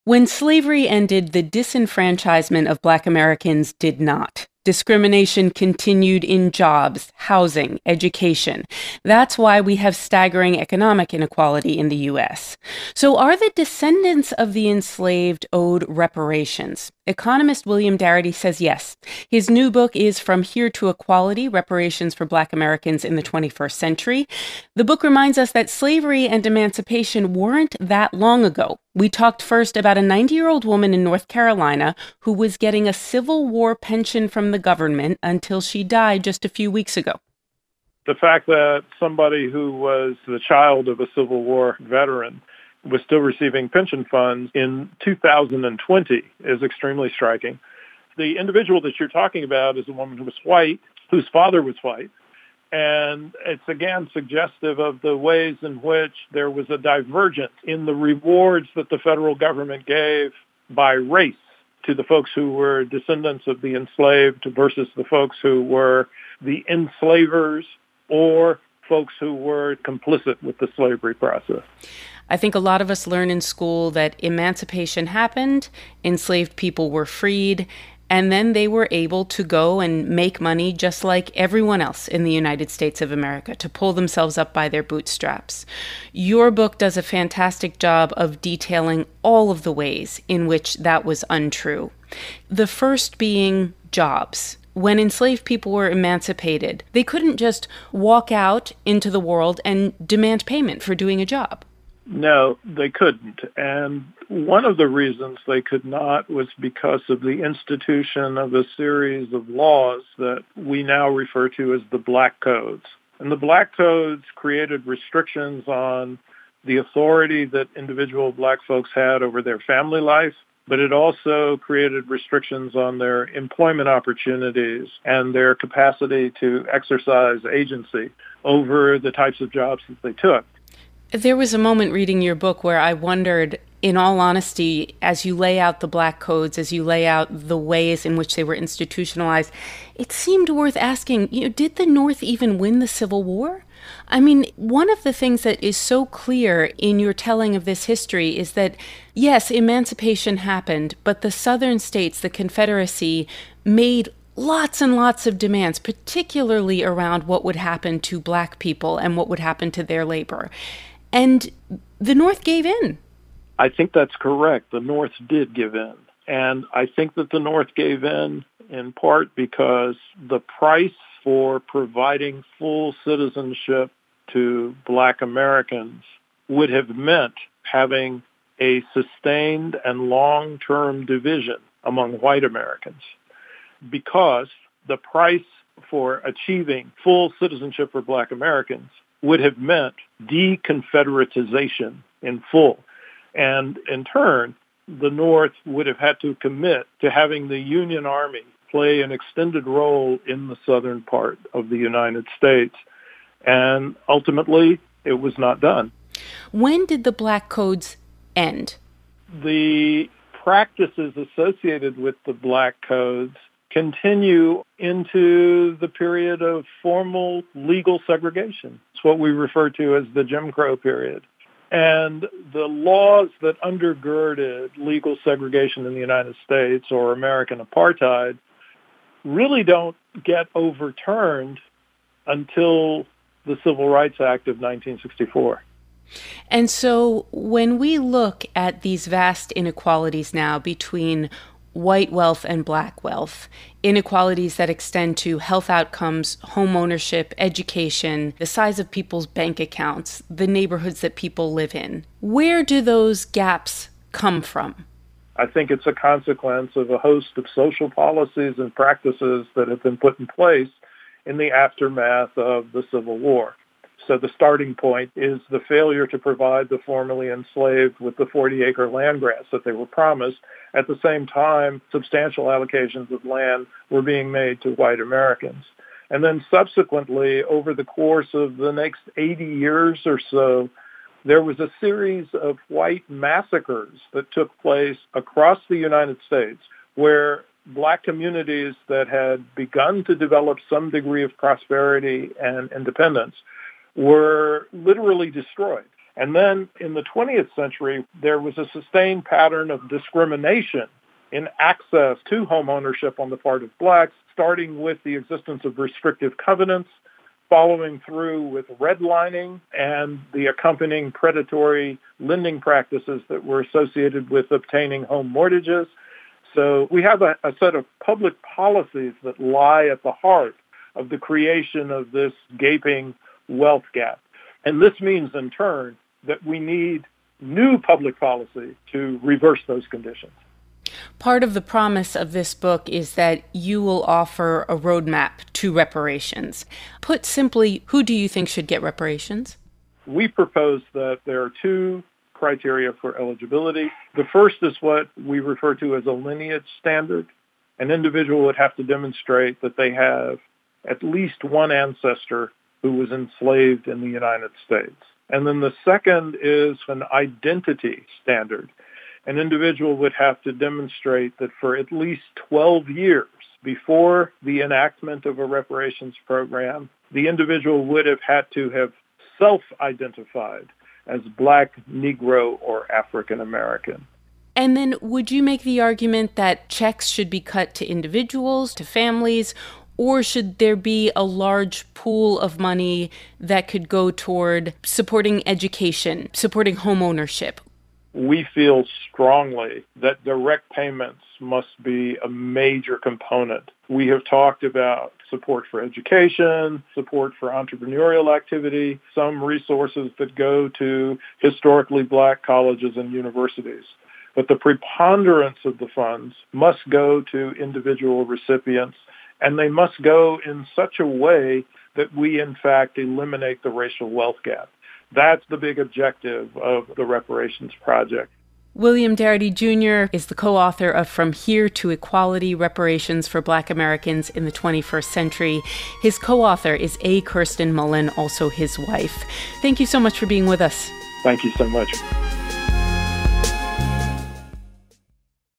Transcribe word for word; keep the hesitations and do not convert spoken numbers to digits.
When slavery ended, the disenfranchisement of Black Americans did not. Discrimination continued in jobs, housing, education. That's why we have staggering economic inequality in the U S. So are the descendants of the enslaved owed reparations? Economist William Darity says yes. His new book is From Here to Equality: Reparations for Black Americans in the twenty-first Century. The book reminds us that slavery and emancipation weren't that long ago. We talked first about a ninety-year-old woman in North Carolina who was getting a Civil War pension from the government until she died just a few weeks ago. The fact that somebody who was the child of a Civil War veteran was still receiving pension funds in two thousand twenty is extremely striking. The individual that you're talking about is a woman who was white, whose father was white. And it's, again, suggestive of the ways in which there was a divergence in the rewards that the federal government gave by race to the folks who were descendants of the enslaved versus the folks who were the enslavers or folks who were complicit with the slavery process. I think a lot of us learn in school that emancipation happened, enslaved people were freed, and then they were able to go and make money just like everyone else in the United States of America, to pull themselves up by their bootstraps. Your book does a fantastic job of detailing all of the ways in which that was untrue. The first being jobs. When enslaved people were emancipated, they couldn't just walk out into the world and demand payment for doing a job. No, they couldn't. And one of the reasons they could not was because of the institution of a series of laws that we now refer to as the Black Codes. And the Black Codes created restrictions on the authority that individual Black folks had over their family life, but it also created restrictions on their employment opportunities and their capacity to exercise agency over the types of jobs that they took. There was a moment reading your book where I wondered, in all honesty, as you lay out the Black Codes, as you lay out the ways in which they were institutionalized, it seemed worth asking, you know, did the North even win the Civil War? I mean, one of the things that is so clear in your telling of this history is that, yes, emancipation happened, but the Southern states, the Confederacy, made lots and lots of demands, particularly around what would happen to Black people and what would happen to their labor. And the North gave in. I think that's correct. The North did give in. And I think that the North gave in in part because the price for providing full citizenship to Black Americans would have meant having a sustained and long-term division among white Americans, because the price for achieving full citizenship for Black Americans would have meant deconfederatization in full. And in turn, the North would have had to commit to having the Union Army play an extended role in the southern part of the United States. And ultimately, it was not done. When did the Black Codes end? The practices associated with the Black Codes continue into the period of formal legal segregation. It's what we refer to as the Jim Crow period. And the laws that undergirded legal segregation in the United States, or American apartheid, really don't get overturned until the Civil Rights Act of nineteen sixty-four. And so when we look at these vast inequalities now between white wealth and Black wealth, inequalities that extend to health outcomes, home ownership, education, the size of people's bank accounts, the neighborhoods that people live in, where do those gaps come from? I think it's a consequence of a host of social policies and practices that have been put in place in the aftermath of the Civil War. So the starting point is the failure to provide the formerly enslaved with the forty-acre land grants that they were promised. At the same time, substantial allocations of land were being made to white Americans. And then subsequently, over the course of the next eighty years or so, there was a series of white massacres that took place across the United States where Black communities that had begun to develop some degree of prosperity and independence were literally destroyed. And then in the twentieth century, there was a sustained pattern of discrimination in access to home ownership on the part of blacks, starting with the existence of restrictive covenants, following through with redlining and the accompanying predatory lending practices that were associated with obtaining home mortgages. So we have a, a set of public policies that lie at the heart of the creation of this gaping wealth gap. And this means, in turn, that we need new public policy to reverse those conditions. Part of the promise of this book is that you will offer a roadmap to reparations. Put simply, who do you think should get reparations? We propose that there are two criteria for eligibility. The first is what we refer to as a lineage standard. An individual would have to demonstrate that they have at least one ancestor who was enslaved in the United States. And then the second is an identity standard. An individual would have to demonstrate that for at least twelve years before the enactment of a reparations program, the individual would have had to have self-identified as Black, Negro, or African American. And then would you make the argument that checks should be cut to individuals, to families, or should there be a large pool of money that could go toward supporting education, supporting home ownership? We feel strongly that direct payments must be a major component. We have talked about support for education, support for entrepreneurial activity, some resources that go to historically Black colleges and universities. But the preponderance of the funds must go to individual recipients, and they must go in such a way that we, in fact, eliminate the racial wealth gap. That's the big objective of the Reparations Project. William Darity Junior is the co-author of From Here to Equality, Reparations for Black Americans in the twenty-first century. His co-author is A. Kirsten Mullen, also his wife. Thank you so much for being with us. Thank you so much.